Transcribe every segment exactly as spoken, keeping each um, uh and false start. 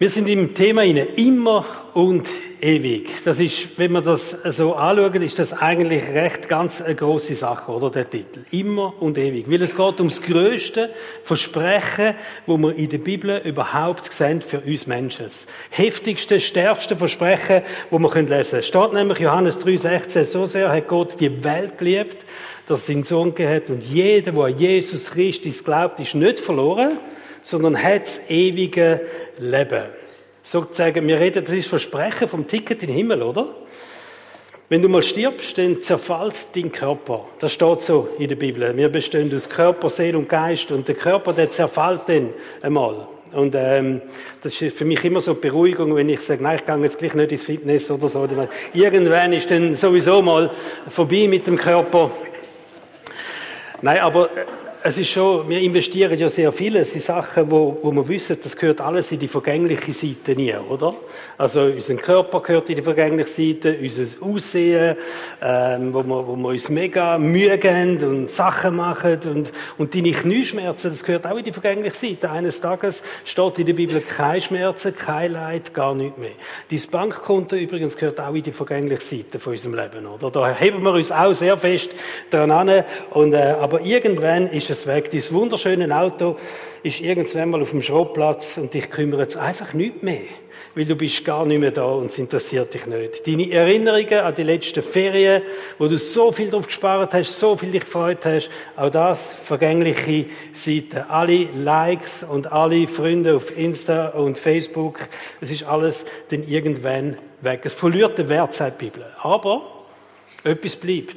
Wir sind im Thema inne immer und ewig. Das ist, wenn wir das so anschauen, ist das eigentlich recht ganz eine grosse Sache, oder, der Titel. Immer und ewig. Weil es geht ums grösste Versprechen, wo wir in der Bibel überhaupt sehen für uns Menschen. Das heftigste, stärkste Versprechen, wo wir lesen können. Es steht nämlich Johannes drei sechzehn, so sehr hat Gott die Welt geliebt, dass er seinen Sohn gegeben hat. Und jeder, der an Jesus Christus glaubt, ist nicht verloren, sondern hat das ewige Leben. Sozusagen, wir reden, das ist das Versprechen vom Ticket in den Himmel, oder? Wenn du mal stirbst, dann zerfällt dein Körper. Das steht so in der Bibel. Wir bestehen aus Körper, Seele und Geist. Und der Körper, der zerfällt dann einmal. Und ähm, das ist für mich immer so eine Beruhigung, wenn ich sage, nein, ich gehe jetzt gleich nicht ins Fitness oder so. Irgendwann ist dann sowieso mal vorbei mit dem Körper. Nein, aber es ist schon, wir investieren ja sehr viel in Sachen, wo, wo wir wissen, das gehört alles in die vergängliche Seite nie, oder? Also unser Körper gehört in die vergängliche Seite, unser Aussehen, ähm, wo, wir, wo wir uns mega Mühe geben und Sachen machen und, und deine Knieschmerzen, das gehört auch in die vergängliche Seite. Eines Tages steht in der Bibel keine Schmerzen, kein Leid, gar nichts mehr. Dein Bankkonto übrigens gehört auch in die vergängliche Seite von unserem Leben, oder? Da heben wir uns auch sehr fest dran an, und, äh, aber irgendwann ist es weg. Dieses wunderschöne Auto ist irgendwann mal auf dem Schrottplatz und dich kümmert es einfach nicht mehr, weil du bist gar nicht mehr da und es interessiert dich nicht. Deine Erinnerungen an die letzten Ferien, wo du so viel drauf gespart hast, so viel dich gefreut hast, auch das vergängliche Seiten. Alle Likes und alle Freunde auf Insta und Facebook, es ist alles dann irgendwann weg. Es verliert den Wert, sagt die Bibel. Aber etwas bleibt.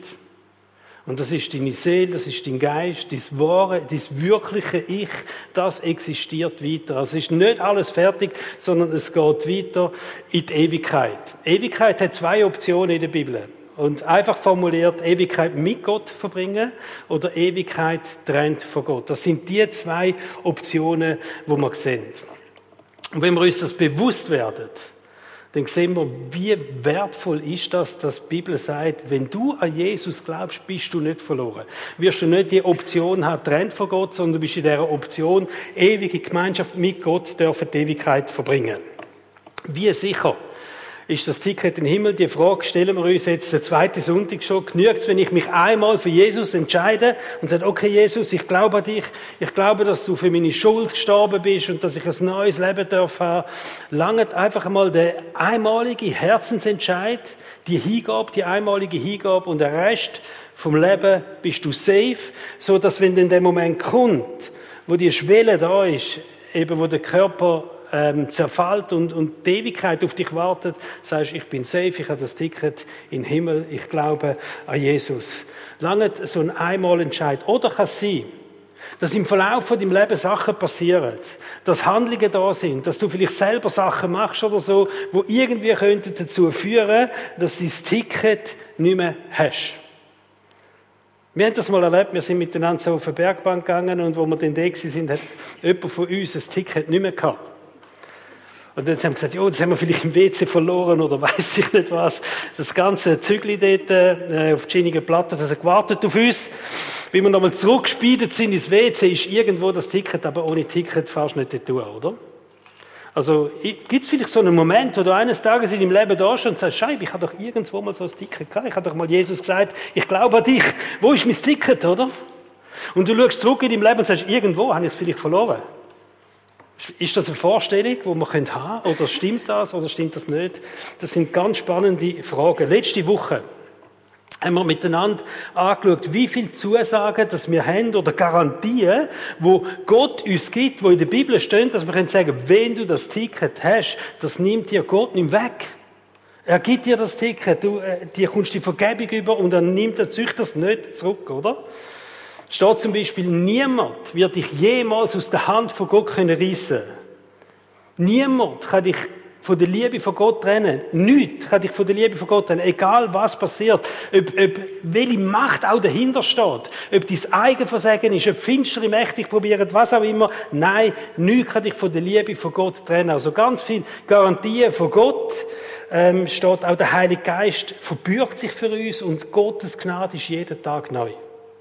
Und das ist deine Seele, das ist dein Geist, das wahre, das wirkliche Ich, das existiert weiter. Es ist nicht alles fertig, sondern es geht weiter in die Ewigkeit. Ewigkeit hat zwei Optionen in der Bibel. Und einfach formuliert, Ewigkeit mit Gott verbringen oder Ewigkeit trennt von Gott. Das sind die zwei Optionen, die wir sehen. Und wenn wir uns das bewusst werden, dann sehen wir, wie wertvoll ist das, dass die Bibel sagt, wenn du an Jesus glaubst, bist du nicht verloren. Wirst du nicht die Option haben, trennt von Gott, sondern du bist in dieser Option, ewige Gemeinschaft mit Gott dürfen die Ewigkeit verbringen. Wie sicher ist das Ticket in den Himmel? Die Frage stellen wir uns jetzt den zweiten Sonntag schon. Genügt es, wenn ich mich einmal für Jesus entscheide und sage, okay Jesus, ich glaube an dich, ich glaube, dass du für meine Schuld gestorben bist und dass ich ein neues Leben darf haben. Langt einfach einmal der einmalige Herzensentscheid, die Hingabe, die einmalige Hingabe, und der Rest vom Leben bist du safe, so dass wenn dann der Moment kommt, wo die Schwelle da ist, eben wo der Körper Ähm, zerfällt und, und die Ewigkeit auf dich wartet, sagst, ich bin safe, ich habe das Ticket in den Himmel, ich glaube an Jesus. Lange so ein Einmalentscheid. Oder kann es sein, dass im Verlauf von deinem Leben Sachen passieren, dass Handlungen da sind, dass du vielleicht selber Sachen machst oder so, wo irgendwie könnten dazu führen, dass du das Ticket nicht mehr hast. Wir haben das mal erlebt, wir sind miteinander so auf eine Bergbank gegangen und wo wir dann da waren, hat jemand von uns das Ticket nicht mehr gehabt. Und dann haben wir gesagt, ja, das haben wir vielleicht im W C verloren oder weiss ich nicht was. Das ganze Zügli dort äh, auf die schienige Platte, das hat gewartet auf uns. Wie wir nochmal zurückgespielt sind ins W C, ist irgendwo das Ticket, aber ohne Ticket fährst du nicht dort durch, oder? Also gibt es vielleicht so einen Moment, wo du eines Tages in deinem Leben da stehst und sagst, Scheibe, ich habe doch irgendwo mal so ein Ticket gehabt. Ich habe doch mal Jesus gesagt, ich glaube an dich. Wo ist mein Ticket, oder? Und du schaust zurück in deinem Leben und sagst, irgendwo habe ich es vielleicht verloren. Ist das eine Vorstellung, die wir haben können? Oder stimmt das oder stimmt das nicht? Das sind ganz spannende Fragen. Letzte Woche haben wir miteinander angeschaut, wie viele Zusagen dass wir haben oder Garantien, wo Gott uns gibt, wo in der Bibel stehen, dass wir können sagen, wenn du das Ticket hast, das nimmt dir Gott nicht weg. Er gibt dir das Ticket, du, äh, dir kommst die Vergebung über und er nimmt das, züchtet das nicht zurück, oder? Steht zum Beispiel, niemand wird dich jemals aus der Hand von Gott können reissen. Niemand kann dich von der Liebe von Gott trennen. Nichts kann dich von der Liebe von Gott trennen. Egal was passiert. Ob, ob welche Macht auch dahinter steht. Ob dein Eigenversagen ist, ob finstere mächtig probieren, was auch immer. Nein, nichts kann dich von der Liebe von Gott trennen. Also ganz viel Garantien von Gott. Ähm, steht auch der Heilige Geist verbürgt sich für uns und Gottes Gnade ist jeden Tag neu.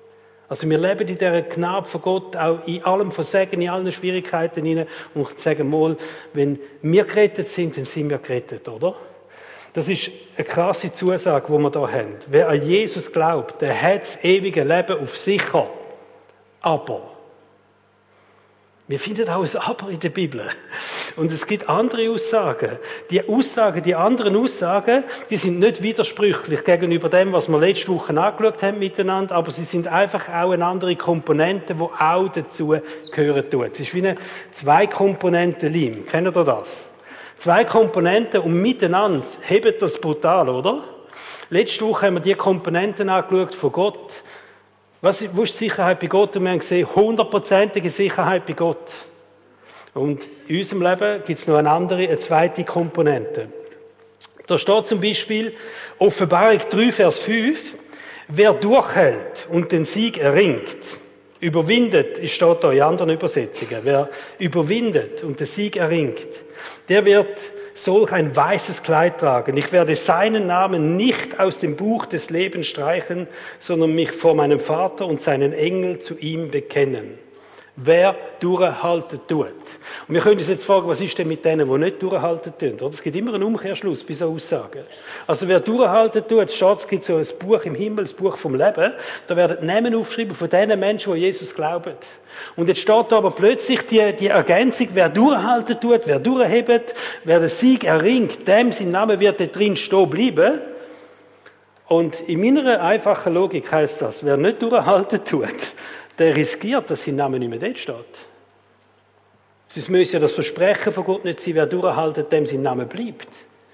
Also wir leben in dieser Gnade von Gott, auch in allem Versagen, in allen Schwierigkeiten hinein und sagen mal, wenn wir gerettet sind, dann sind wir gerettet, oder? Das ist eine krasse Zusage, die wir hier haben. Wer an Jesus glaubt, der hat das ewige Leben auf sicher. Aber. Wir finden auch ein Aber in der Bibel. Und es gibt andere Aussagen. Die Aussagen, die anderen Aussagen, die sind nicht widersprüchlich gegenüber dem, was wir letzte Woche angeschaut haben miteinander, aber sie sind einfach auch eine andere Komponente, die auch dazu gehören tut. Es ist wie eine Zwei-Komponenten-Leim. Kennt ihr das? Zwei Komponenten und miteinander hebt das brutal, oder? Letzte Woche haben wir die Komponenten angeschaut von Gott. Was ist, wo ist die Sicherheit bei Gott? Und wir haben gesehen, hundertprozentige Sicherheit bei Gott. Und in unserem Leben gibt es noch eine andere, eine zweite Komponente. Da steht zum Beispiel Offenbarung drei, Vers fünf, wer durchhält und den Sieg erringt, überwindet, es steht da in anderen Übersetzungen, wer überwindet und den Sieg erringt, der wird solch ein weißes Kleid tragen. Ich werde seinen Namen nicht aus dem Buch des Lebens streichen, sondern mich vor meinem Vater und seinen Engel zu ihm bekennen. Wer durchhalten tut. Und wir können uns jetzt fragen, was ist denn mit denen, die nicht durchhalten tun? Oder? Es gibt immer einen Umkehrschluss bei so Aussagen. Also wer durchhalten tut, steht, es gibt so ein Buch im Himmel, das Buch vom Leben, da werden Namen aufgeschrieben von den Menschen, die Jesus glauben. Und jetzt steht da aber plötzlich die, die Ergänzung, wer durchhalten tut, wer durchhebt, wer den Sieg erringt, dem sein Name wird da drin stehen bleiben. Und in meiner einfachen Logik heisst das, wer nicht durchhalten tut, der riskiert, dass sein Name nicht mehr dort steht. Sonst müsste ja das Versprechen von Gott nicht sein, wer durchhaltet, dem sein Name bleibt.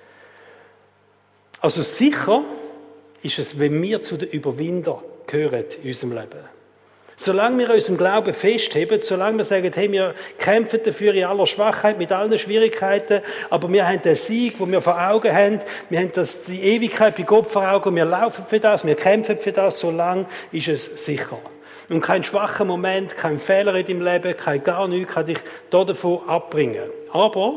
Also sicher ist es, wenn wir zu den Überwindern gehören in unserem Leben. Solange wir unserem Glauben festheben, solange wir sagen, hey, wir kämpfen dafür in aller Schwachheit, mit allen Schwierigkeiten, aber wir haben den Sieg, den wir vor Augen haben, wir haben das, die Ewigkeit bei Gott vor Augen, wir laufen für das, wir kämpfen für das, solange ist es sicher. Und kein schwacher Moment, kein Fehler in deinem Leben, kein gar nichts kann dich davon abbringen. Aber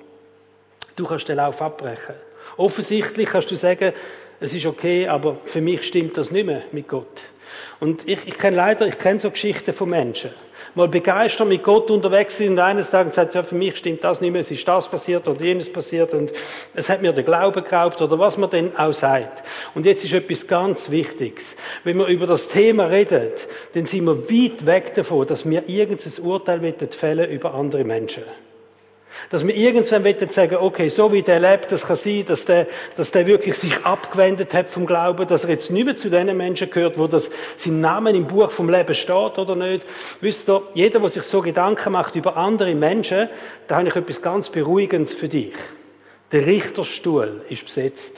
du kannst den Lauf abbrechen. Offensichtlich kannst du sagen, es ist okay, aber für mich stimmt das nicht mehr mit Gott. Und ich, ich kenne leider, ich kenne so Geschichten von Menschen. Mal begeistert mit Gott unterwegs sind und eines Tages sagt, ja, für mich stimmt das nicht mehr, es ist das passiert oder jenes passiert und es hat mir den Glauben geraubt oder was man denn auch sagt. Und jetzt ist etwas ganz Wichtiges. Wenn wir über das Thema reden, dann sind wir weit weg davon, dass wir irgendein Urteil fällen über andere Menschen. Dass wir irgendwann sagen, okay, so wie der lebt, das kann sein, dass der, dass der wirklich sich abgewendet hat vom Glauben, dass er jetzt nicht mehr zu den Menschen gehört, wo das, sein Name im Buch vom Leben steht oder nicht. Wisst ihr, jeder, der sich so Gedanken macht über andere Menschen, da habe ich etwas ganz Beruhigendes für dich. Der Richterstuhl ist besetzt.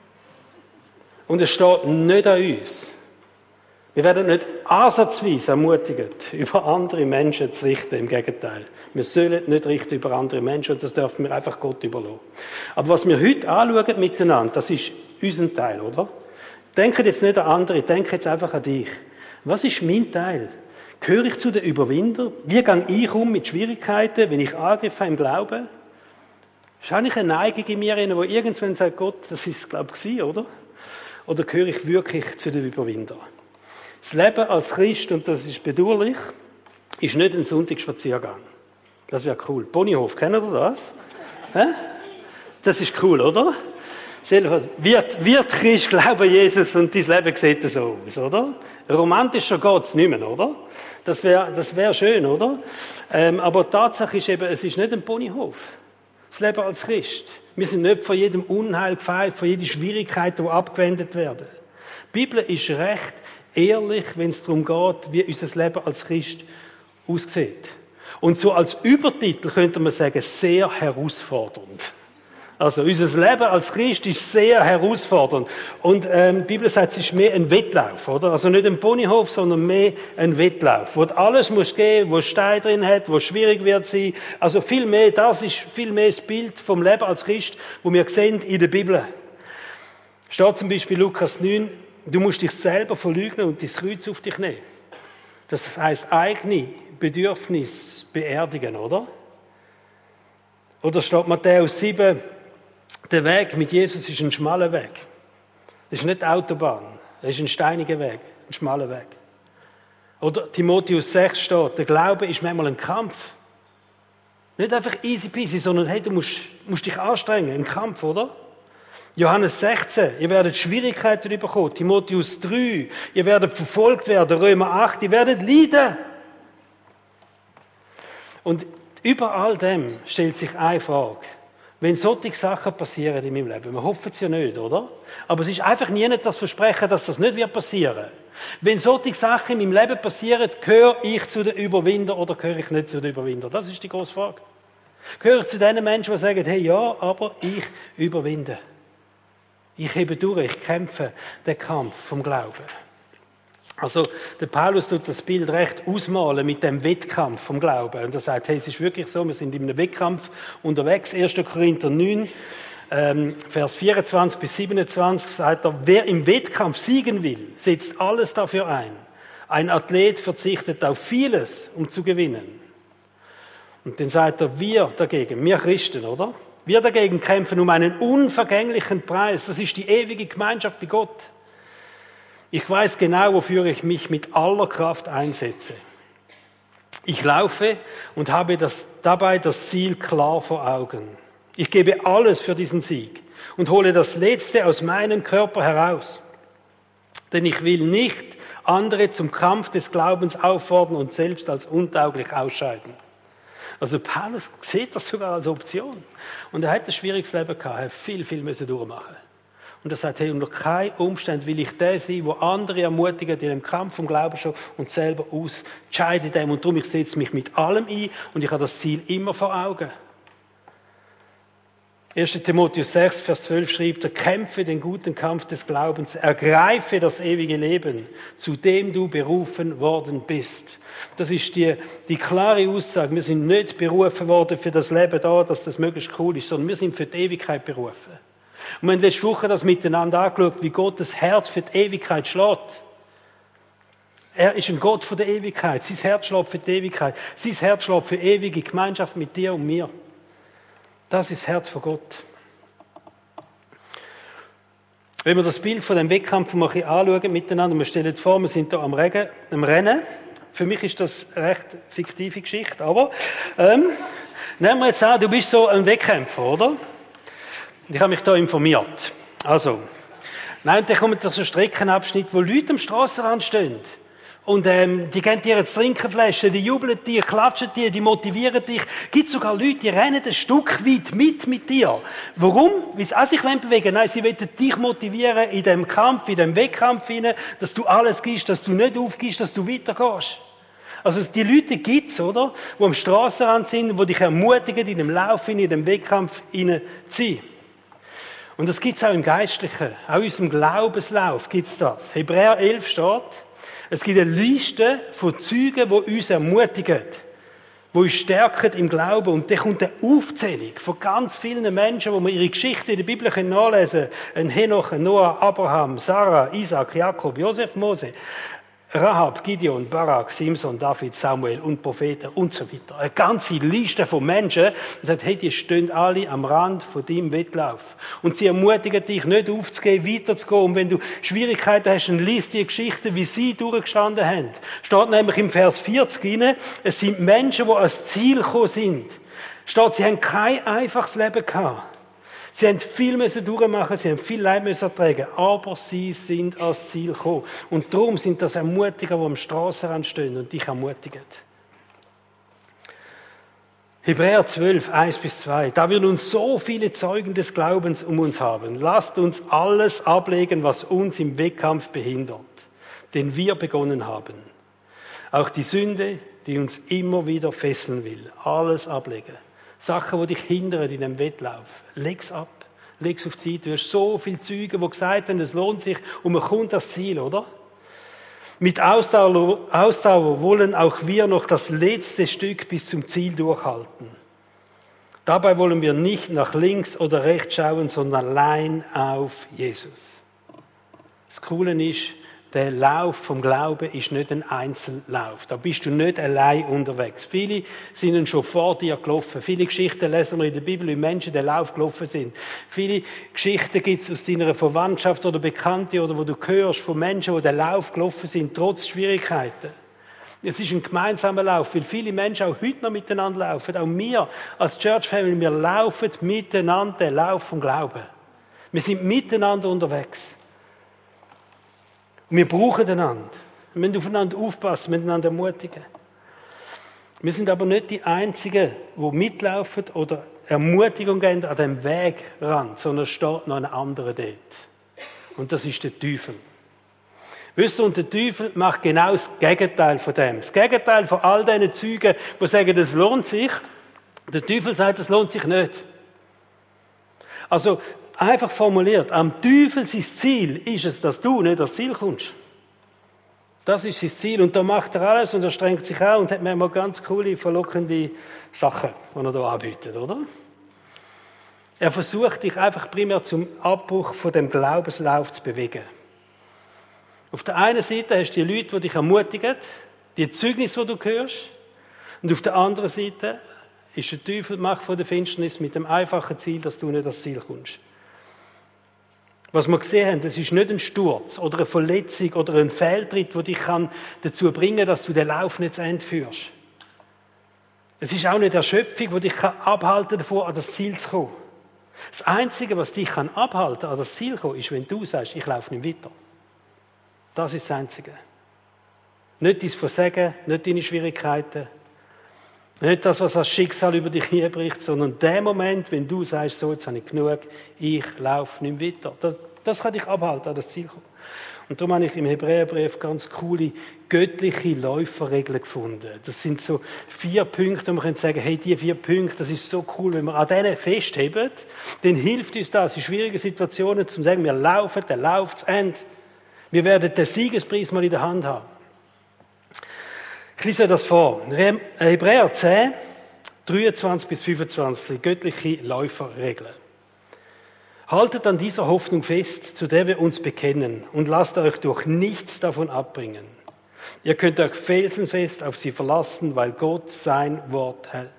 Und es steht nicht an uns. Wir werden nicht ansatzweise ermutigt, über andere Menschen zu richten, im Gegenteil. Wir sollen nicht richten über andere Menschen und das dürfen wir einfach Gott überlassen. Aber was wir heute anschauen miteinander, das ist unser Teil, oder? Denkt jetzt nicht an andere, denkt jetzt einfach an dich. Was ist mein Teil? Gehöre ich zu den Überwindern? Wie gehe ich um mit Schwierigkeiten, wenn ich Angriff habe im Glauben? Ist eigentlich eine Neigung in mir, die irgendwann sagt, Gott, das ist, glaube ich, oder? Oder gehöre ich wirklich zu den Überwindern? Das Leben als Christ, und das ist bedauerlich, ist nicht ein Sonntagsspaziergang. Das wäre cool. Ponyhof, kennt ihr das? Hä? Das ist cool, oder? Stell dir vor, wird, wird Christ glauben Jesus und dein Leben sieht so aus, oder? Romantischer geht es nicht mehr, oder? Das wäre das wär schön, oder? Ähm, aber die Tatsache ist eben, es ist nicht ein Ponyhof. Das Leben als Christ. Wir sind nicht von jedem Unheil gefeit, von jeder Schwierigkeit, die abgewendet werden. Die Bibel ist recht ehrlich, wenn es darum geht, wie unser Leben als Christ aussieht. Und so als Übertitel könnte man sagen, sehr herausfordernd. Also unser Leben als Christ ist sehr herausfordernd. Und ähm, die Bibel sagt, es ist mehr ein Wettlauf, oder? Also nicht ein Ponyhof, sondern mehr ein Wettlauf, wo alles muss gehen, wo Stein drin hat, wo schwierig wird sein. Also viel mehr, das ist viel mehr das Bild vom Leben als Christ, wo wir sehen in der Bibel. Steht zum Beispiel Lukas neun, du musst dich selber verleugnen und dein Kreuz auf dich nehmen. Das heisst eigene Bedürfnis beerdigen, oder? Oder steht Matthäus sieben, der Weg mit Jesus ist ein schmaler Weg. Das ist nicht die Autobahn, das ist ein steiniger Weg, ein schmaler Weg. Oder Timotheus sechs steht, der Glaube ist manchmal ein Kampf. Nicht einfach easy peasy, sondern hey, du musst, musst dich anstrengen, ein Kampf, oder? Johannes sechzehn, ihr werdet Schwierigkeiten bekommen. Timotheus drei, ihr werdet verfolgt werden. Römer acht, ihr werdet leiden. Und über all dem stellt sich eine Frage. Wenn solche Sachen passieren in meinem Leben, wir hoffen es ja nicht, oder? Aber es ist einfach nie nicht das Versprechen, dass das nicht wird passieren. Wenn solche Sachen in meinem Leben passieren, gehöre ich zu den Überwindern oder gehöre ich nicht zu den Überwindern? Das ist die grosse Frage. Gehöre ich zu den Menschen, die sagen, hey, ja, aber ich überwinde. Ich hebe durch, ich kämpfe den Kampf vom Glauben. Also, der Paulus tut das Bild recht ausmalen mit dem Wettkampf vom Glauben. Und er sagt, hey, es ist wirklich so, wir sind in einem Wettkampf unterwegs. erster Korinther neun, ähm, Vers vierundzwanzig bis siebenundzwanzig sagt er, wer im Wettkampf siegen will, setzt alles dafür ein. Ein Athlet verzichtet auf vieles, um zu gewinnen. Und dann sagt er, wir dagegen, wir Christen, oder? Wir dagegen kämpfen um einen unvergänglichen Preis. Das ist die ewige Gemeinschaft bei Gott. Ich weiß genau, wofür ich mich mit aller Kraft einsetze. Ich laufe und habe das, dabei das Ziel klar vor Augen. Ich gebe alles für diesen Sieg und hole das Letzte aus meinem Körper heraus. Denn ich will nicht andere zum Kampf des Glaubens auffordern und selbst als untauglich ausscheiden. Also Paulus sieht das sogar als Option. Und er hat ein schwieriges Leben gehabt, er hat viel, viel müssen durchmachen. Und er sagt, hey, unter keinen Umständen will ich der sein, wo andere ermutigen, in dem Kampf vom Glauben schon und selber ausscheiden dem. Und darum, ich setze mich mit allem ein und ich habe das Ziel immer vor Augen. erster Timotheus sechs, Vers zwölf schreibt er, kämpfe den guten Kampf des Glaubens, ergreife das ewige Leben, zu dem du berufen worden bist. Das ist die, die klare Aussage. Wir sind nicht berufen worden für das Leben da, dass das möglichst cool ist, sondern wir sind für die Ewigkeit berufen. Und wir haben letzte Woche das miteinander angeschaut, wie Gottes Herz für die Ewigkeit schlägt. Er ist ein Gott von der Ewigkeit. Sein Herz schlägt für die Ewigkeit. Sein Herz schlägt für ewige Gemeinschaft mit dir und mir. Das ist das Herz von Gott. Wenn wir das Bild von dem Wettkampf mal ein bisschen anschauen miteinander, wir stellen vor, wir sind hier am, Regen, am Rennen. Für mich ist das eine recht fiktive Geschichte, aber ähm, nehmen wir jetzt an, du bist so ein Wettkämpfer, oder? Ich habe mich da informiert. Also, nein, und dann kommt so ein Streckenabschnitt, wo Leute am Strassenrand stehen. Und ähm, die geben dir jetzt Trinkenflaschen, die jubeln dir, klatschen dir, die motivieren dich. Es gibt sogar Leute, die rennen ein Stück weit mit mit dir. Warum? Weil sie auch sich bewegen wollen. Nein, sie wollen dich motivieren in dem Kampf, in dem Wettkampf hinein, dass du alles gibst, dass du nicht aufgibst, dass du weitergehst. Also die Leute gibt's, oder? Die am Strassenrand sind, die dich ermutigen, in dem Lauf, in dem Wettkampf hineinzuziehen. Und das gibt's auch im Geistlichen. Auch in unserem Glaubenslauf gibt's das. Hebräer elf steht, es gibt eine Liste von Zeugen, die uns ermutigen, die uns stärken im Glauben. Und da kommt eine Aufzählung von ganz vielen Menschen, wo man ihre Geschichte in der Bibel nachlesen können. Ein Henoch, ein Noah, Abraham, Sarah, Isaac, Jakob, Josef, Mose, Rahab, Gideon, Barak, Simson, David, Samuel und Propheten und so weiter. Eine ganze Liste von Menschen, die sagen, hey, die stehen alle am Rand von deinem Wettlauf. Und sie ermutigen dich, nicht aufzugehen, weiterzugehen. Und wenn du Schwierigkeiten hast, dann liest die Geschichte, wie sie durchgestanden haben. Steht nämlich im Vers vierzig rein, es sind Menschen, die ans Ziel gekommen sind. Steht, sie haben kein einfaches Leben gehabt. Sie haben viel müssen durchmachen, sie haben viel Leid müssen ertragen, aber sie sind ans Ziel gekommen. Und darum sind das Ermutiger, die am Strassenrand stehen und dich ermutigen. Hebräer zwölf, eins bis zwei. Da wir nun so viele Zeugen des Glaubens um uns haben, lasst uns alles ablegen, was uns im Wettkampf behindert, den wir begonnen haben. Auch die Sünde, die uns immer wieder fesseln will. Alles ablegen. Sachen, die dich hindern in einem Wettlauf. Leg's ab. Leg's auf die Seite. Du hast so viele Zeugen, die gesagt haben, es lohnt sich und man kommt ans Ziel, oder? Mit Ausdauer, Ausdauer wollen auch wir noch das letzte Stück bis zum Ziel durchhalten. Dabei wollen wir nicht nach links oder rechts schauen, sondern allein auf Jesus. Das Coole ist, der Lauf vom Glauben ist nicht ein Einzellauf. Da bist du nicht allein unterwegs. Viele sind schon vor dir gelaufen. Viele Geschichten lesen wir in der Bibel, wie Menschen den Lauf gelaufen sind. Viele Geschichten gibt es aus deiner Verwandtschaft oder Bekannte oder wo du hörst von Menschen, die den Lauf gelaufen sind, trotz Schwierigkeiten. Es ist ein gemeinsamer Lauf, weil viele Menschen auch heute noch miteinander laufen. Auch wir als Church Family, wir laufen miteinander den Lauf vom Glauben. Wir sind miteinander unterwegs. Und wir brauchen einander. Wir müssen aufeinander aufpassen, miteinander ermutigen. Wir sind aber nicht die Einzigen, die mitlaufen oder Ermutigung geben an dem Wegrand, sondern es steht noch ein anderer dort. Und das ist der Teufel. Wisst ihr, und der Teufel macht genau das Gegenteil von dem. Das Gegenteil von all diesen Zeugen, die sagen, das lohnt sich. Der Teufel sagt, das lohnt sich nicht. Also, einfach formuliert, am Teufel sein Ziel ist es, dass du nicht ans Ziel kommst. Das ist sein Ziel. Und da macht er alles und er strengt sich auch und hat manchmal ganz coole, verlockende Sachen, die er hier anbietet, oder? Er versucht dich einfach primär zum Abbruch von dem Glaubenslauf zu bewegen. Auf der einen Seite hast du die Leute, die dich ermutigen, die Zeugnisse, die du hörst. Und auf der anderen Seite ist der Teufel die Macht von der Finsternis mit dem einfachen Ziel, dass du nicht ans Ziel kommst. Was wir gesehen haben, das ist nicht ein Sturz oder eine Verletzung oder ein Fehltritt, der dich dazu bringen kann, dass du den Lauf nicht zu Ende führst. Es ist auch nicht Erschöpfung, die dich abhalten davon, an das Ziel zu kommen. Das Einzige, was dich abhalten kann, an das Ziel zu kommen, ist, wenn du sagst, ich laufe nicht weiter. Das ist das Einzige. Nicht dein Versagen, nicht deine Schwierigkeiten, nicht das, was das Schicksal über dich herbricht, sondern der Moment, wenn du sagst, so, jetzt habe ich genug, ich laufe nicht weiter. Das, das kann dich abhalten, an das Ziel kommen. Und darum habe ich im Hebräerbrief ganz coole göttliche Läuferregeln gefunden. Das sind so vier Punkte, wo man sagen kann, hey, die vier Punkte, das ist so cool, wenn wir an denen festheben, dann hilft uns das in schwierigen Situationen, zu sagen, wir laufen, der Lauf zu Ende. Wir werden den Siegespreis mal in der Hand haben. Ich lese das vor. Hebräer zehn, dreiundzwanzig bis fünfundzwanzig, göttliche Läuferregeln. Haltet an dieser Hoffnung fest, zu der wir uns bekennen, und lasst euch durch nichts davon abbringen. Ihr könnt euch felsenfest auf sie verlassen, weil Gott sein Wort hält.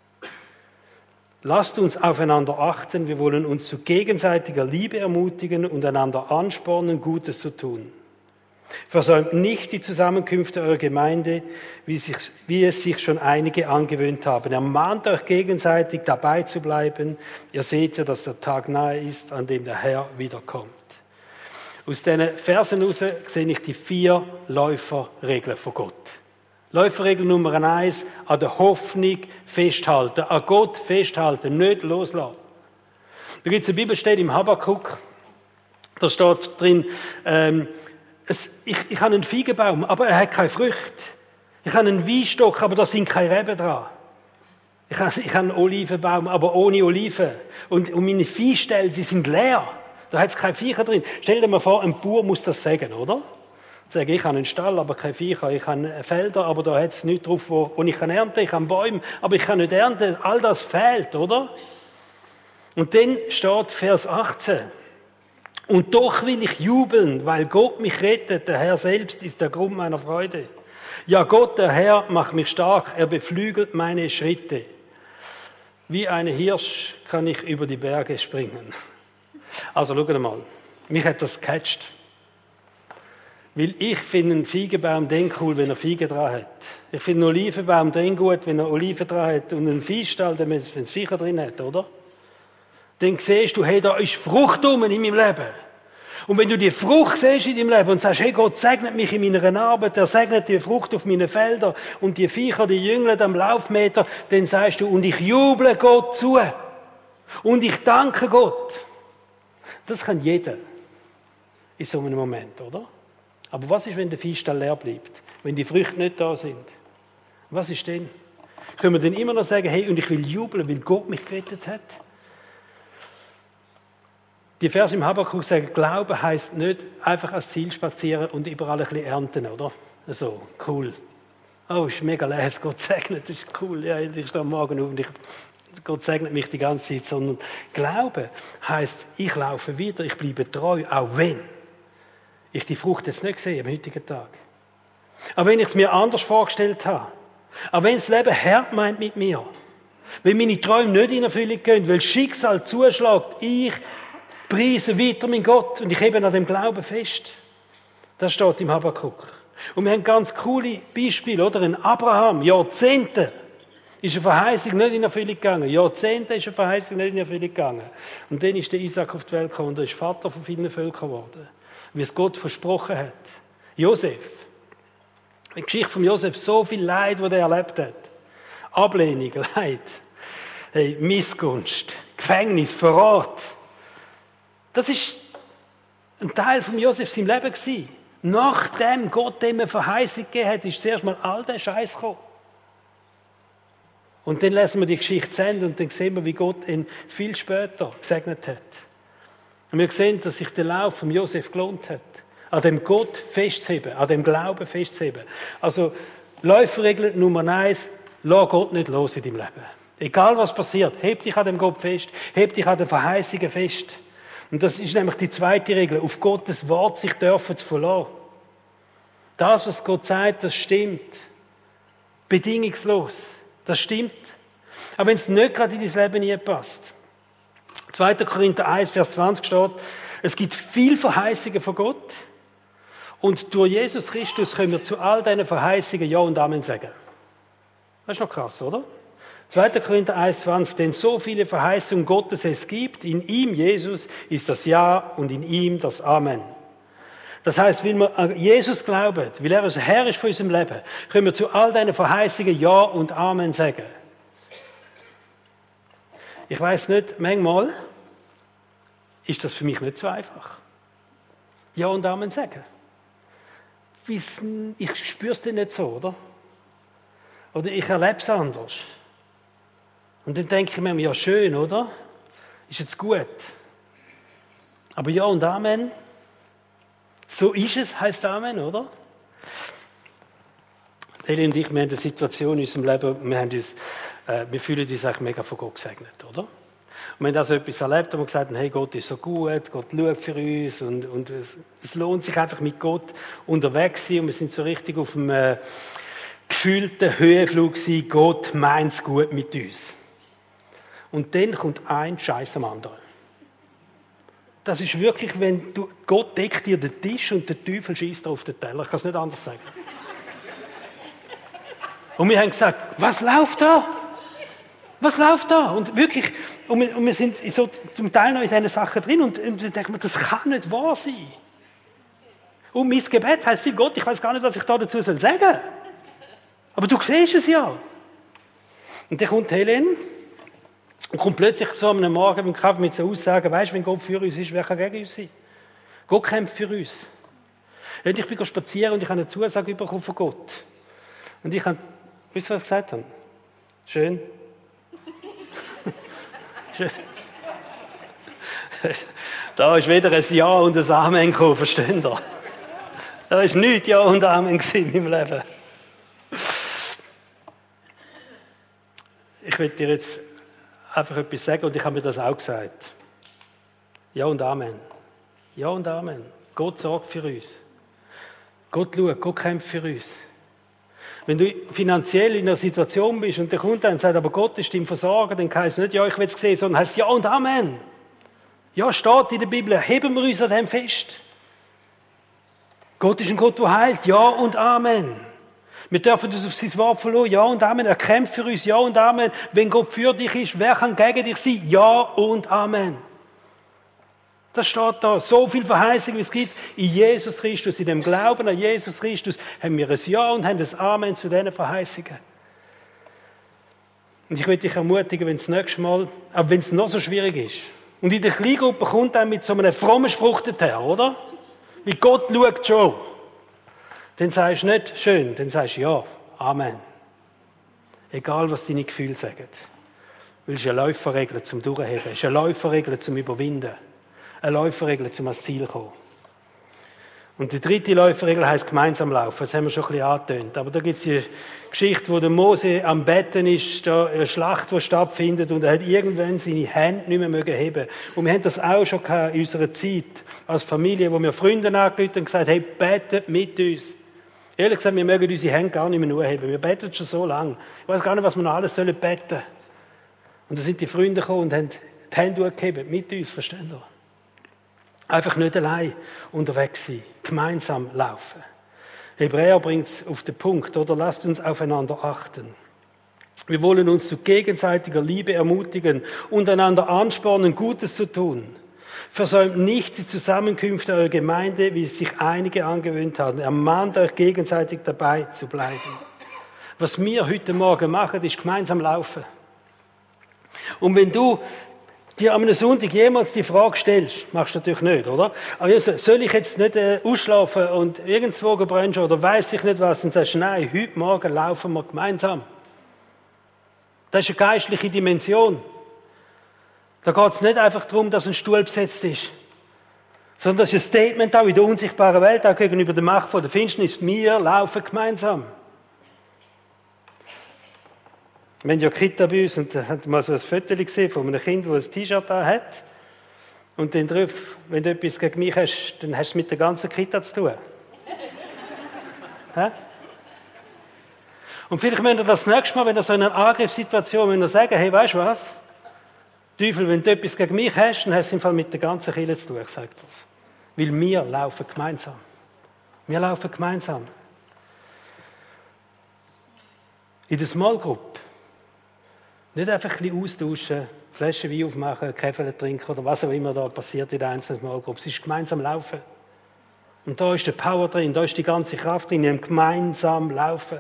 Lasst uns aufeinander achten, wir wollen uns zu gegenseitiger Liebe ermutigen und einander anspornen, Gutes zu tun. Versäumt nicht die Zusammenkünfte eurer Gemeinde, wie, sich, wie es sich schon einige angewöhnt haben. Ermahnt euch gegenseitig, dabei zu bleiben. Ihr seht ja, dass der Tag nahe ist, an dem der Herr wiederkommt. Aus diesen Versen heraus sehe ich die vier Läuferregeln von Gott. Läuferregel Nummer eins, an der Hoffnung festhalten, an Gott festhalten, nicht loslassen. Da gibt es eine Bibelstelle im Habakuk, da steht drin, ähm, es, ich, ich habe einen Feigenbaum, aber er hat keine Früchte. Ich habe einen Weinstock, aber da sind keine Reben dran. Ich habe, ich habe einen Olivenbaum, aber ohne Oliven. Und, und meine Viehställe, die sind leer. Da hat es keine Viecher drin. Stell dir mal vor, ein Bauer muss das sagen, oder? Sagen, ich habe einen Stall, aber keine Viecher. Ich habe Felder, aber da hat es nichts drauf, wo, wo ich kann ernten. Ich habe Bäume, aber ich kann nicht ernten. All das fehlt, oder? Und dann steht Vers achtzehn. Und doch will ich jubeln, weil Gott mich rettet. Der Herr selbst ist der Grund meiner Freude. Ja, Gott, der Herr, macht mich stark. Er beflügelt meine Schritte. Wie ein Hirsch kann ich über die Berge springen. Also, schaut mal. Mich hat das gecatcht. Weil ich finde einen Feigenbaum dann cool, wenn er Feigen dran hat. Ich finde einen Olivenbaum dann gut, wenn er Oliven dran hat. Und einen Viehstall, wenn es Viecher drin hat, oder? Dann siehst du, hey, da ist Frucht rum in meinem Leben. Und wenn du die Frucht siehst in deinem Leben und sagst, hey, Gott segnet mich in meiner Arbeit, er segnet die Frucht auf meinen Feldern und die Viecher, die Jüngler am Laufmeter, dann sagst du, und ich juble Gott zu. Und ich danke Gott. Das kann jeder in so einem Moment, oder? Aber was ist, wenn der Viehstall leer bleibt? Wenn die Früchte nicht da sind? Was ist denn? Können wir dann immer noch sagen, hey, und ich will jubeln, weil Gott mich gerettet hat? Die Verse im Habakuk sagen, Glauben heisst nicht einfach ans Ziel spazieren und überall ein bisschen ernten, oder? So, cool. Oh, ist mega leer, Gott segnet, das ist cool. Ja, ich stehe am Morgen auf und ich, Gott segnet mich die ganze Zeit. Sondern Glauben heisst, ich laufe wieder, ich bleibe treu, auch wenn ich die Frucht jetzt nicht sehe am heutigen Tag. Auch wenn ich es mir anders vorgestellt habe. Auch wenn das Leben hart meint mit mir. Wenn meine Träume nicht in Erfüllung gehen, weil das Schicksal zuschlägt, ich preise weiter mein Gott und ich hebe an dem Glauben fest. Das steht im Habakuk. Und wir haben ganz coole Beispiele, oder? Ein Abraham, Jahrzehnte, ist eine Verheißung nicht in Erfüllung gegangen. Jahrzehnte ist eine Verheißung nicht in Erfüllung gegangen. Und dann ist der Isaac auf die Welt gekommen und er ist Vater von vielen Völkern geworden. Wie es Gott versprochen hat. Josef. Die Geschichte von Josef, so viel Leid, das er erlebt hat. Ablehnung, Leid, hey, Missgunst, Gefängnis, Verrat. Das ist ein Teil von Josef seinem Leben gewesen. Nachdem Gott ihm eine Verheißung gegeben hat, ist zuerst mal all der Scheiß gekommen. Und dann lesen wir die Geschichte zu Ende und dann sehen wir, wie Gott ihn viel später gesegnet hat. Und wir sehen, dass sich der Lauf von Josef gelohnt hat. An dem Gott festzuheben, an dem Glauben festzuheben. Also, Läuferregel Nummer eins, lass Gott nicht los in deinem Leben. Egal was passiert, heb dich an dem Gott fest, heb dich an den Verheißungen fest. Und das ist nämlich die zweite Regel, auf Gottes Wort sich dürfen zu verlassen. Das, was Gott sagt, das stimmt. Bedingungslos. Das stimmt. Aber wenn es nicht gerade in dein Leben nie passt. zweiter Korinther eins, Vers zwanzig steht, es gibt viel Verheißungen von Gott und durch Jesus Christus können wir zu all diesen Verheißungen Ja und Amen sagen. Das ist noch krass, oder? zweiter Korinther eins, zwanzig, denn so viele Verheißungen Gottes es gibt, in ihm, Jesus, ist das Ja und in ihm das Amen. Das heißt, weil wir an Jesus glauben, weil er unser Herr ist von unserem Leben, können wir zu all diesen Verheißungen Ja und Amen sagen. Ich weiss nicht, manchmal ist das für mich nicht so einfach. Ja und Amen sagen. Ich spüre es nicht so, oder? Oder ich erlebe es anders. Und dann denke ich mir, ja schön, oder? Ist jetzt gut. Aber Ja und Amen, so ist es, heisst Amen, oder? Eli und ich, wir haben eine Situation in unserem Leben, wir, haben uns, äh, wir fühlen uns eigentlich mega von Gott gesegnet, oder? Und wir haben also etwas erlebt, wo wir gesagt haben, hey, Gott ist so gut, Gott schaut für uns und, und es, es lohnt sich einfach mit Gott unterwegs zu sein und wir sind so richtig auf einem äh, gefühlten Höhenflug gewesen, Gott meint es gut mit uns. Und dann kommt ein Scheiß am anderen. Das ist wirklich, wenn du, Gott deckt dir den Tisch und der Teufel schießt auf den Teller. Ich kann es nicht anders sagen. Und wir haben gesagt, was läuft da? Was läuft da? Und wirklich, und wir, und wir sind so zum Teil noch in diesen Sachen drin und, und dann denken wir, das kann nicht wahr sein. Und mein Gebet heißt viel Gott, ich weiß gar nicht, was ich da dazu soll sagen. Aber du siehst es ja. Und dann kommt Helen und kommt plötzlich so am Morgen beim Kaffee mit so Aussagen, weisst du, wenn Gott für uns ist, wer kann gegen uns sein? Gott kämpft für uns. Und ich bin spazieren und ich habe eine Zusage bekommen von Gott. Und ich habe, wisst ihr, was ich gesagt habe? Schön. Schön. Da ist weder ein Ja und ein Amen gekommen, versteht ihr? Da ist nichts Ja und Amen in meinem Leben. Ich will dir jetzt einfach etwas sagen und ich habe mir das auch gesagt. Ja und Amen. Ja und Amen. Gott sorgt für uns. Gott schaut, Gott kämpft für uns. Wenn du finanziell in einer Situation bist und der kommt dann und sagt, aber Gott ist dein Versorger, dann heisst es nicht, ja, ich will es sehen, sondern heißt Ja und Amen. Ja, steht in der Bibel, heben wir uns an dem fest. Gott ist ein Gott, der heilt. Ja und Amen. Wir dürfen uns auf sein Wort verlassen. Ja und Amen. Er kämpft für uns. Ja und Amen. Wenn Gott für dich ist, wer kann gegen dich sein? Ja und Amen. Das steht da. So viel Verheißung, wie es gibt in Jesus Christus. In dem Glauben an Jesus Christus haben wir ein Ja und haben ein Amen zu diesen Verheißungen. Und ich will dich ermutigen, wenn es das nächste Mal, aber wenn es noch so schwierig ist, und in der Kleingruppe kommt dann mit so einem frommen Spruch daher, oder? Wie Gott schaut schon. Dann sagst du nicht schön, dann sagst du Ja, Amen. Egal, was deine Gefühle sagen. Weil es ist eine Läuferregel zum Durchheben, es ist eine Läuferregel zum Überwinden, eine Läuferregel zum ans Ziel kommen. Und die dritte Läuferregel heisst gemeinsam laufen. Das haben wir schon ein bisschen angetönt. Aber da gibt es die Geschichte, wo der Mose am Betten ist, da eine Schlacht, die stattfindet, und er hat irgendwann seine Hände nicht mehr heben. Und wir haben das auch schon gehabt in unserer Zeit als Familie, wo wir Freunde angerufen und gesagt haben, hey, betet mit uns. Ehrlich gesagt, wir mögen unsere Hände gar nicht mehr nur heben. Wir beten schon so lange. Ich weiß gar nicht, was wir noch alles sollen beten. Und da sind die Freunde gekommen und haben die Hände gehoben mit uns, verstehen Sie? Einfach nicht allein unterwegs sein, gemeinsam laufen. Hebräer bringt es auf den Punkt, oder? Lasst uns aufeinander achten. Wir wollen uns zu gegenseitiger Liebe ermutigen und einander anspornen, Gutes zu tun. Versäumt nicht die Zusammenkünfte eurer Gemeinde, wie es sich einige angewöhnt haben. Ermahnt euch gegenseitig dabei zu bleiben. Was wir heute Morgen machen, ist gemeinsam laufen. Und wenn du dir am Sonntag jemals die Frage stellst, machst du natürlich nicht, oder? Aber also, soll ich jetzt nicht äh, ausschlafen und irgendwo brunchen oder weiss ich nicht was, und sagst, nein, heute Morgen laufen wir gemeinsam. Das ist eine geistliche Dimension. Da geht es nicht einfach darum, dass ein Stuhl besetzt ist, sondern das ist ein Statement auch in der unsichtbaren Welt, auch gegenüber der Macht von der Finsternis. Wir laufen gemeinsam. Wir haben ja Kita bei uns und da hat mal so ein Foto gesehen von einem Kind, das ein T-Shirt da hat. Und dann drauf, wenn du etwas gegen mich hast, dann hast du es mit der ganzen Kita zu tun. Hä? Und vielleicht müsst ihr das nächste Mal, wenn ihr so in einer Angriffssituation wenn ihr sagen, hey, weißt du was? Teufel, wenn du etwas gegen mich hast, dann hast du es im Fall mit der ganzen Kirche zu tun, ich sage das. Weil wir laufen gemeinsam. Wir laufen gemeinsam. In der Small Group. Nicht einfach ein bisschen austauschen, Flaschen Wein aufmachen, Käfer trinken oder was auch immer da passiert in der einzelnen Small Group. Es ist gemeinsam laufen. Und da ist der Power drin, da ist die ganze Kraft drin, im gemeinsam laufen.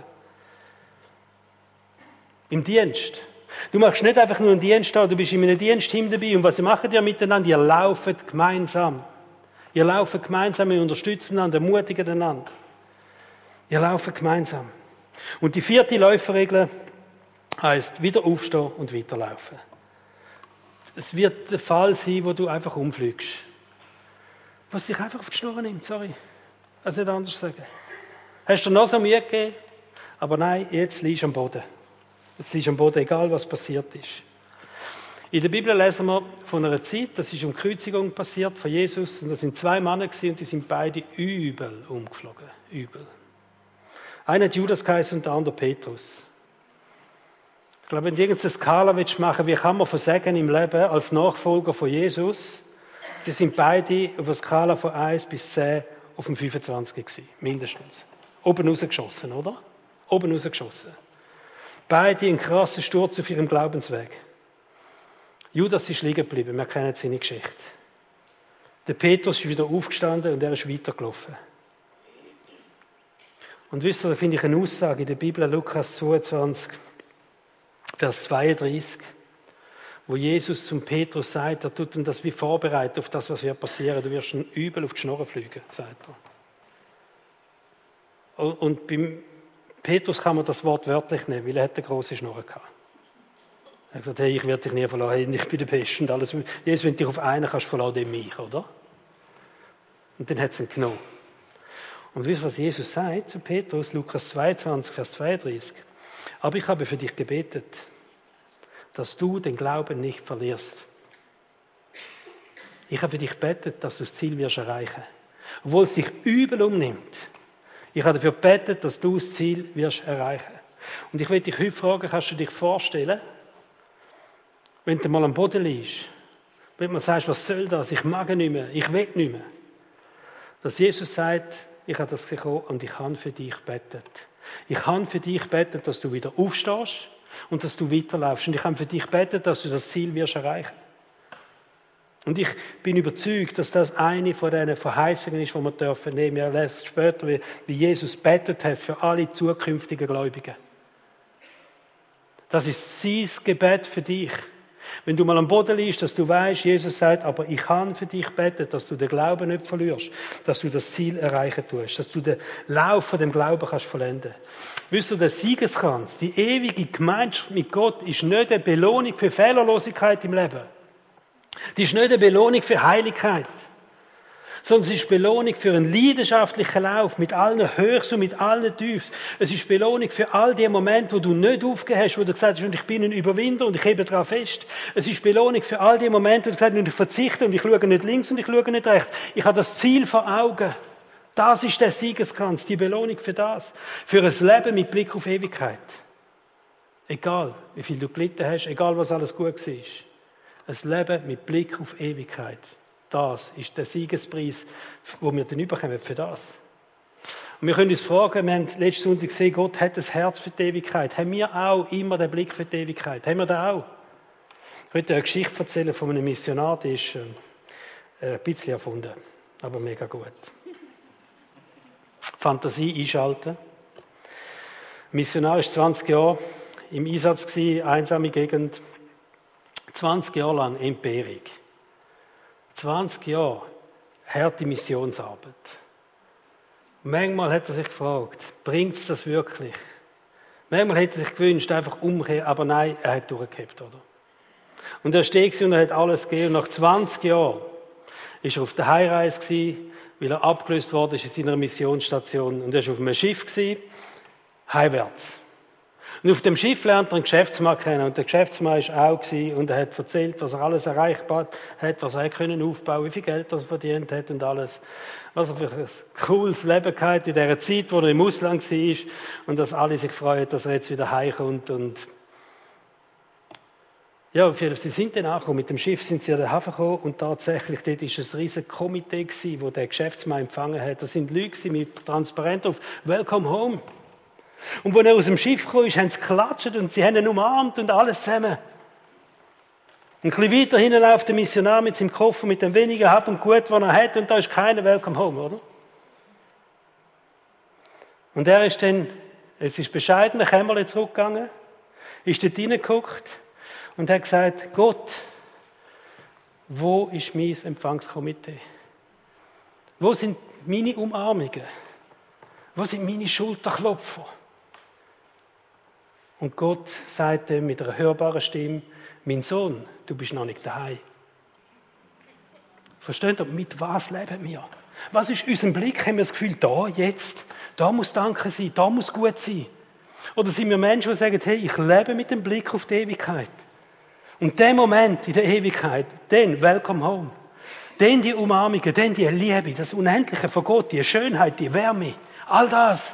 Im Dienst. Du machst nicht einfach nur einen Dienst da, du bist in einem Dienstteam dabei. Und was macht ihr miteinander? Ihr lauft gemeinsam. Ihr lauft gemeinsam, ihr unterstützt einander, ermutigt einander. Ihr lauft gemeinsam. Und die vierte Läuferregel heisst, wieder aufstehen und weiterlaufen. Es wird der Fall sein, wo du einfach umfliegst. Was dich einfach auf die Schnur nimmt, sorry. Also nicht anders sagen. Hast du noch so Mühe gegeben? Aber nein, jetzt liegst du am Boden. Jetzt liegst du am Boden, egal was passiert ist. In der Bibel lesen wir von einer Zeit, das ist um die Kreuzigung passiert von Jesus, und das sind zwei Männer gewesen, und die sind beide übel umgeflogen. Übel. Einer hat Judas geheißen und der andere Petrus. Ich glaube, wenn du irgendeine Skala machen willst, wie kann man versagen im Leben als Nachfolger von Jesus, die sind beide auf einer Skala von eins bis zehn auf dem fünfundzwanzig gewesen, mindestens. Oben rausgeschossen, oder? Oben rausgeschossen. Beide einen krassen Sturz auf ihrem Glaubensweg. Judas ist liegen geblieben, wir kennen seine Geschichte. Der Petrus ist wieder aufgestanden und er ist weitergelaufen. Und wisst ihr, da finde ich eine Aussage in der Bibel, Lukas zweiundzwanzig, Vers zweiunddreißig, wo Jesus zum Petrus sagt, er tut ihm das wie vorbereitet auf das, was wird passieren. Du wirst ihn übel auf die Schnurren fliegen, sagt er. Und beim Petrus kann man das Wort wörtlich nehmen, weil er hat eine grosse Schnurre gehabt. Er hat gesagt, hey, ich werde dich nie verlassen, ich bin der Beste und alles. Jesus, wenn du dich auf einen kannst verlassen, dann mich, oder? Und dann hat es ihn genommen. Und wisst ihr, was Jesus sagt zu Petrus? Lukas zweiundzwanzig, Vers zweiunddreißig. Aber ich habe für dich gebetet, dass du den Glauben nicht verlierst. Ich habe für dich gebetet, dass du das Ziel wirst erreichen. Obwohl es dich übel umnimmt. Ich habe dafür gebetet, dass du das Ziel wirst erreichen. Und ich will dich heute fragen, kannst du dich vorstellen, wenn du mal am Boden liegst, wenn man sagst, was soll das? Ich mag nicht mehr, ich will nicht mehr. Dass Jesus sagt, ich habe das gesehen und ich habe für dich gebetet. Ich habe für dich gebetet, dass du wieder aufstehst und dass du weiterlaufst. Und ich habe für dich gebetet, dass du das Ziel wirst erreichen. Und ich bin überzeugt, dass das eine von diesen Verheißungen ist, die wir dürfen nehmen. Wir lesen später, wie Jesus betet hat für alle zukünftigen Gläubigen. Das ist sein Gebet für dich. Wenn du mal am Boden liegst, dass du weißt, Jesus sagt, aber ich habe für dich gebetet, dass du den Glauben nicht verlierst, dass du das Ziel erreichen tust, dass du den Lauf von dem Glauben kannst vollenden. Wisst ihr, der Siegeskranz, die ewige Gemeinschaft mit Gott, ist nicht eine Belohnung für Fehlerlosigkeit im Leben. Die ist nicht eine Belohnung für Heiligkeit, sondern es ist Belohnung für einen leidenschaftlichen Lauf mit allen Höchst und mit allen Tiefs. Es ist Belohnung für all die Momente, wo du nicht aufgehört hast, wo du gesagt hast, und ich bin ein Überwinder und ich hebe daran fest. Es ist Belohnung für all die Momente, wo du gesagt hast, und ich verzichte und ich schaue nicht links und ich schaue nicht rechts. Ich habe das Ziel vor Augen. Das ist der Siegeskranz, die Belohnung für das. Für ein Leben mit Blick auf Ewigkeit. Egal, wie viel du gelitten hast, egal, was alles gut war. Ein Leben mit Blick auf Ewigkeit. Das ist der Siegespreis, den wir dann bekommen für das. Und wir können uns fragen, wir haben letzten Sonntag gesehen, Gott hat ein Herz für die Ewigkeit. Haben wir auch immer den Blick für die Ewigkeit? Haben wir den auch? Ich möchte eine Geschichte erzählen von einem Missionar, die ist äh, ein bisschen erfunden, aber mega gut. Fantasie einschalten. Ein Missionar war zwanzig Jahre im Einsatz, einsame Gegend, zwanzig Jahre lang Entbehrung. zwanzig Jahre harte Missionsarbeit. Manchmal hat er sich gefragt, bringt es das wirklich? Manchmal hätte er sich gewünscht, einfach umkehren, aber nein, er hat durchgehabt, oder? Und er steht und er hat alles gegeben. Und nach zwanzig Jahren war er auf der Heimreise gewesen, weil er abgelöst worden ist in seiner Missionsstation. Und er war auf einem Schiff gewesen, heimwärts. Und auf dem Schiff lernt er einen Geschäftsmann kennen. Und der Geschäftsmann war auch gewesen, und er hat erzählt, was er alles erreicht hat, was er können aufbauen, wie viel Geld er verdient hat und alles. Was er für ein cooles Leben gehabt in dieser Zeit, wo er im Ausland war. Und dass alle sich freuen, dass er jetzt wieder heimkommt. Und ja, sie sind dann angekommen. Mit dem Schiff sind sie an den Hafen gekommen. Und tatsächlich, dort war ein riesiges Komitee, das der Geschäftsmann empfangen hat. Das sind Leute mit Transparent auf «Welcome home». Und als er aus dem Schiff kam, haben sie geklatscht und sie haben ihn umarmt und alles zusammen. Ein bisschen weiter hinten läuft der Missionar mit seinem Koffer, mit dem wenigen Hab und Gut, was er hat, und da ist keiner Welcome home, oder? Und er ist dann, es ist bescheiden, ein Kämmerchen zurückgegangen, ist dort reingeguckt und hat gesagt, Gott, wo ist mein Empfangskomitee? Wo sind meine Umarmungen? Wo sind meine Schulterklopfer? Und Gott sagte mit einer hörbaren Stimme, mein Sohn, du bist noch nicht daheim. Versteht ihr, mit was leben wir? Was ist unser Blick? Haben wir das Gefühl, da, jetzt, da muss Danke sein, da muss gut sein? Oder sind wir Menschen, die sagen, hey, ich lebe mit dem Blick auf die Ewigkeit. Und der Moment in der Ewigkeit, den Welcome home, den die Umarmungen, den die Liebe, das Unendliche von Gott, die Schönheit, die Wärme, all das.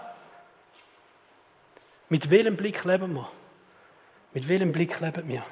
Mit welchem Blick leben wir? Mit welchem Blick leben wir?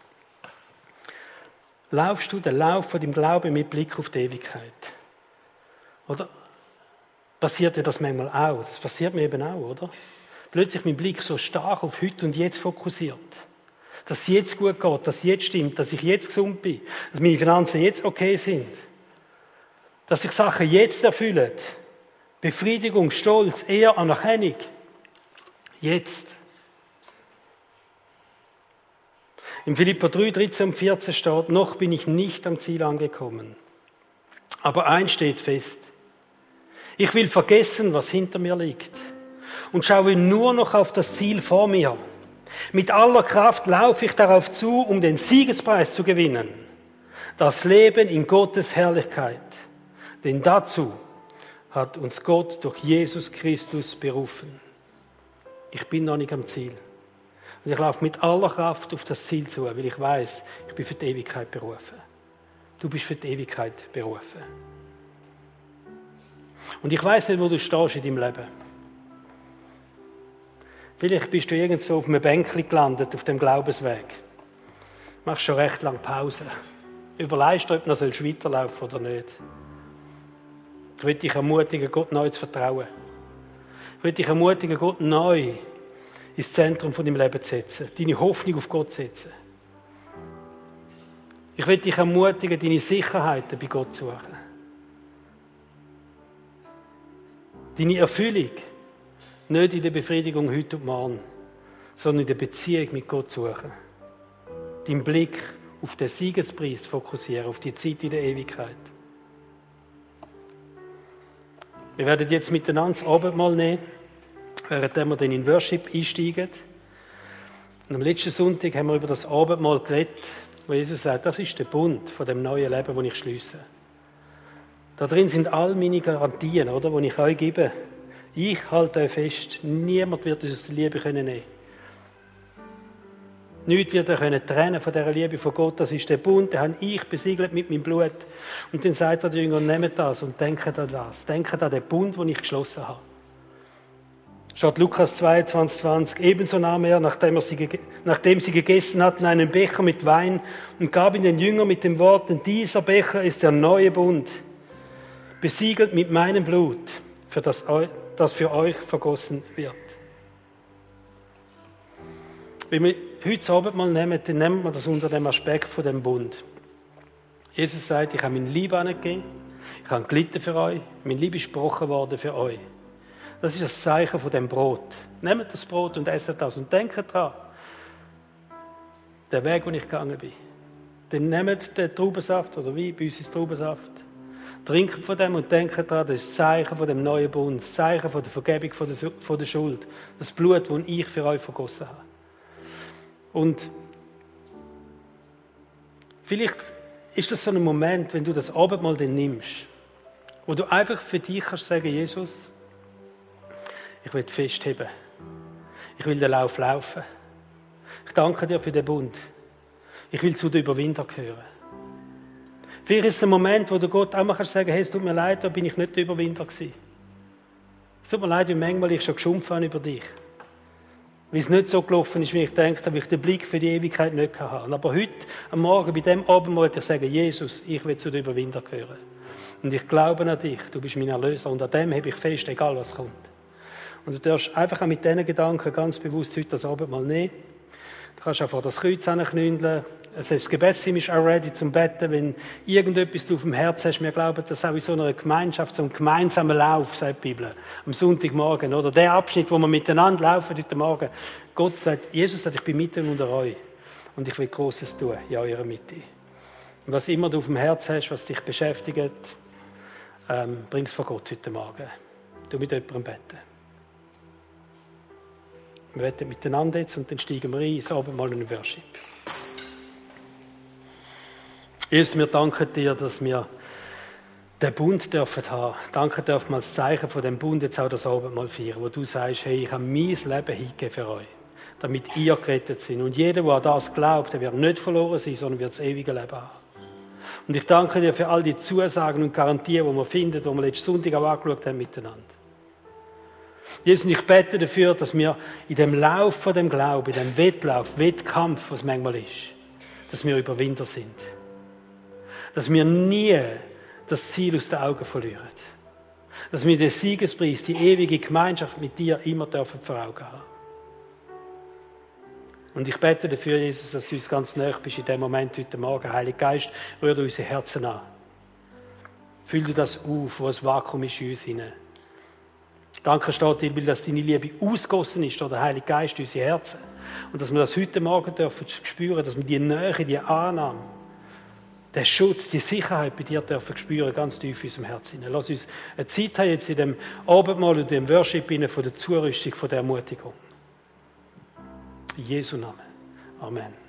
Laufst du den Lauf von deinem Glauben mit Blick auf die Ewigkeit? Oder passiert dir das manchmal auch? Das passiert mir eben auch, oder? Plötzlich mein Blick so stark auf heute und jetzt fokussiert. Dass es jetzt gut geht, dass es jetzt stimmt, dass ich jetzt gesund bin, dass meine Finanzen jetzt okay sind. Dass sich Sachen jetzt erfüllen. Befriedigung, Stolz, Ehre, Anerkennung. Jetzt. Im Philipper drei, dreizehn und vierzehn steht, noch bin ich nicht am Ziel angekommen. Aber eins steht fest. Ich will vergessen, was hinter mir liegt und schaue nur noch auf das Ziel vor mir. Mit aller Kraft laufe ich darauf zu, um den Siegespreis zu gewinnen. Das Leben in Gottes Herrlichkeit. Denn dazu hat uns Gott durch Jesus Christus berufen. Ich bin noch nicht am Ziel. Und ich laufe mit aller Kraft auf das Ziel zu, weil ich weiß, ich bin für die Ewigkeit berufen. Du bist für die Ewigkeit berufen. Und ich weiß nicht, wo du stehst in deinem Leben. Vielleicht bist du irgendwo auf einem Bänkchen gelandet, auf dem Glaubensweg. Du machst schon recht lange Pause. Überlegst du, ob du noch weiterlaufen oder nicht. Ich will dich ermutigen, Gott neu zu vertrauen. Ich will dich ermutigen, Gott neu ins Zentrum von deinem Leben zu setzen. Deine Hoffnung auf Gott zu setzen. Ich will dich ermutigen, deine Sicherheiten bei Gott zu suchen. Deine Erfüllung nicht in der Befriedigung heute und morgen, sondern in der Beziehung mit Gott zu suchen. Deinen Blick auf den Siegespreis zu fokussieren, auf die Zeit in der Ewigkeit. Wir werden jetzt miteinander das Abendmahl nehmen, während wir dann in Worship einsteigen. Und am letzten Sonntag haben wir über das Abendmahl geredet, wo Jesus sagt, das ist der Bund von dem neuen Leben, das ich schliesse. Da drin sind all meine Garantien, oder, die ich euch gebe. Ich halte euch fest, niemand wird uns aus der Liebe nehmen können. Nichts wird er können trennen von dieser Liebe von Gott. Das ist der Bund, den habe ich besiegelt mit meinem Blut. Und dann sagt er den Jüngern, nehmt das und denkt an das. Denkt an den Bund, den ich geschlossen habe. Statt Lukas zweiundzwanzig, zwanzig, ebenso nahm er, nachdem, er sie, nachdem sie gegessen hatten, einen Becher mit Wein und gab ihn den Jüngern mit den Worten, dieser Becher ist der neue Bund, besiegelt mit meinem Blut, für das, das für euch vergossen wird. Wenn wir heute das Abendmahl nehmen, dann nehmen wir das unter dem Aspekt von dem Bund. Jesus sagt, ich habe meine Liebe angegeben, ich habe gelitten für euch, meine Liebe ist gebrochen worden für euch. Das ist das Zeichen von dem Brot. Nehmt das Brot und esst das und denkt daran, der Weg, den ich gegangen bin. Dann nehmt den Traubensaft oder wie bei uns ist Traubensaft. Trinkt von dem und denkt daran, das ist das Zeichen von dem neuen Bund, das Zeichen von der Vergebung von der, von der Schuld. Das Blut, das ich für euch vergossen habe. Und vielleicht ist das so ein Moment, wenn du das Abendmahl dann nimmst, wo du einfach für dich kannst sagen, Jesus, ich will festheben. Ich will den Lauf laufen. Ich danke dir für den Bund. Ich will zu den Überwindern gehören. Vielleicht ist es ein Moment, wo du Gott auch mal sagen kannst, hey, es tut mir leid, da bin ich nicht der Überwinder gewesen. Es tut mir leid, wie manchmal ich schon geschumpft habe über dich. Weil es nicht so gelaufen ist, wie ich gedacht habe, weil ich den Blick für die Ewigkeit nicht hatte. Aber heute, am Morgen, bei dem Abendmahl, ich sagen, Jesus, ich will zu den Überwindern gehören. Und ich glaube an dich, du bist mein Erlöser. Und an dem habe ich fest, egal was kommt. Und du darfst einfach auch mit diesen Gedanken ganz bewusst heute das Abendmahl nehmen. Du kannst auch vor das Kreuz hinknündeln. Das Gebetsteam ist auch ready zum Betten. Wenn irgendetwas du auf dem Herzen hast, wir glauben, dass auch in so einer Gemeinschaft, so einem gemeinsamen Lauf, sagt die Bibel, am Sonntagmorgen, oder der Abschnitt, wo wir miteinander laufen heute Morgen, Gott sagt, Jesus sagt, ich bin mitten unter euch und ich will Großes tun in eurer Mitte. Und was immer du auf dem Herzen hast, was dich beschäftigt, ähm, bring es vor Gott heute Morgen. Du mit jemandem beten. Wir beten miteinander jetzt und dann steigen wir ein ins Abendmahl und in den Worship. Jesus, wir danken dir, dass wir den Bund dürfen haben. Danke dürfen wir als Zeichen von dem Bund jetzt auch das Abendmahl feiern, wo du sagst, hey, ich habe mein Leben hingegeben für euch, damit ihr gerettet seid. Und jeder, der an das glaubt, der wird nicht verloren sein, sondern wird das ewige Leben haben. Und ich danke dir für all die Zusagen und Garantien, die wir finden, die wir letzten Sonntag auch angeschaut haben miteinander. Jesus, und ich bete dafür, dass wir in dem Lauf von dem Glauben, in dem Wettlauf, Wettkampf, was manchmal ist, dass wir Überwinder sind. Dass wir nie das Ziel aus den Augen verlieren. Dass wir den Siegespreis, die ewige Gemeinschaft mit dir immer dürfen vor Augen haben. Und ich bete dafür, Jesus, dass du uns ganz nahe bist in dem Moment heute Morgen. Heiliger Geist, rühr unsere Herzen an. Füll du das auf, wo ein Vakuum ist in uns hinein. Danke steht dir, weil dass deine Liebe ausgossen ist durch den Heiligen Geist in unsere Herzen. Und dass wir das heute Morgen dürfen spüren, dass wir die Nähe, die Annahme, den Schutz, die Sicherheit bei dir dürfen spüren, ganz tief in unserem Herzen. Lass uns eine Zeit haben jetzt in dem Abendmahl und dem Worship von der Zurüstung, von der Ermutigung. In Jesu Namen. Amen.